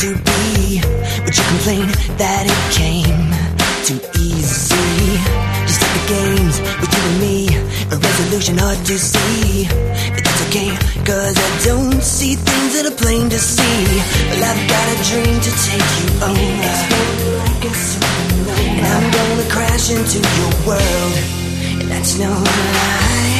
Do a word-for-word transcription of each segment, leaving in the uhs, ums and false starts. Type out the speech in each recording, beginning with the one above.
to be, but you complain that it came too easy. Just like the games with you and me, a resolution hard to see. But that's okay, cause I don't see things that are plain to see. Well, I've got a dream to take you over, and I'm gonna crash into your world, and that's no lie.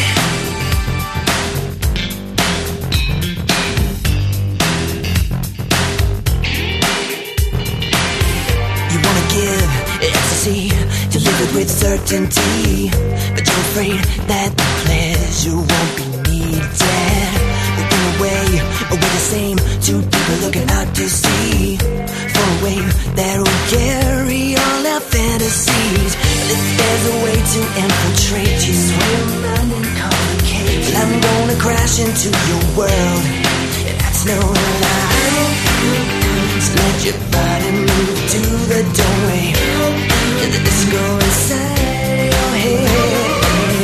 You wanna give ecstasy, to live it with certainty, but you're afraid that the pleasure won't be needed. Well, in a way, we're the same, two people looking out to sea for a wave that will carry all our fantasies. But if there's a way to infiltrate you, swim around and complicate, well, I'm gonna crash into your world, and that's no lie. So let your body move to the doorway, to the disco inside your head.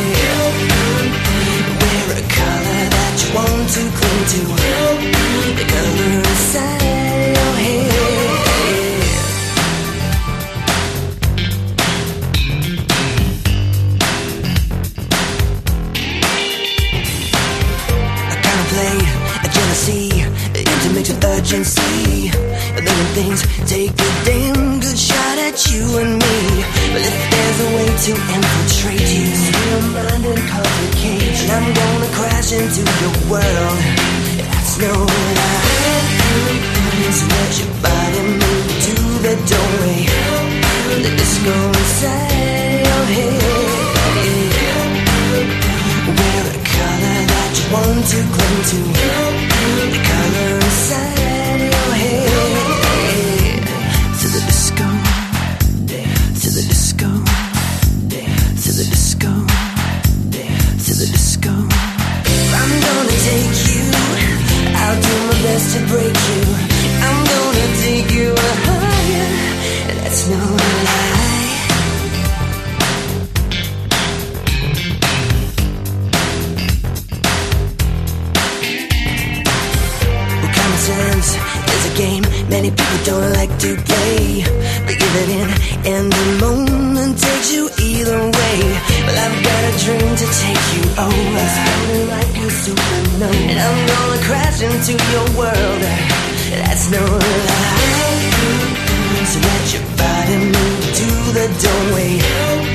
Wear a color that you want to cling to, the color inside your head. I contemplate a jealousy, intermixed with urgency. A million things take a damn good shot at you and me. But if there's a way to infiltrate you, your mind and complicate, and I'm gonna crash into your world, that's no lie. So let your body move to the doorway, the disco inside your head. Wear a color that you want to cling to, the color inside your head. To the disco, to the disco, to the disco, to the disco. I'm gonna take you, I'll do my best to break you. I'm gonna take you higher, that's no lie. Well, common sense is a game many people don't like to play, but give it in and the moment takes you either way. Well, I've got a dream to take you over, exploding like a supernova, and I'm gonna crash into your world, that's no lie. So let your body move to the doorway,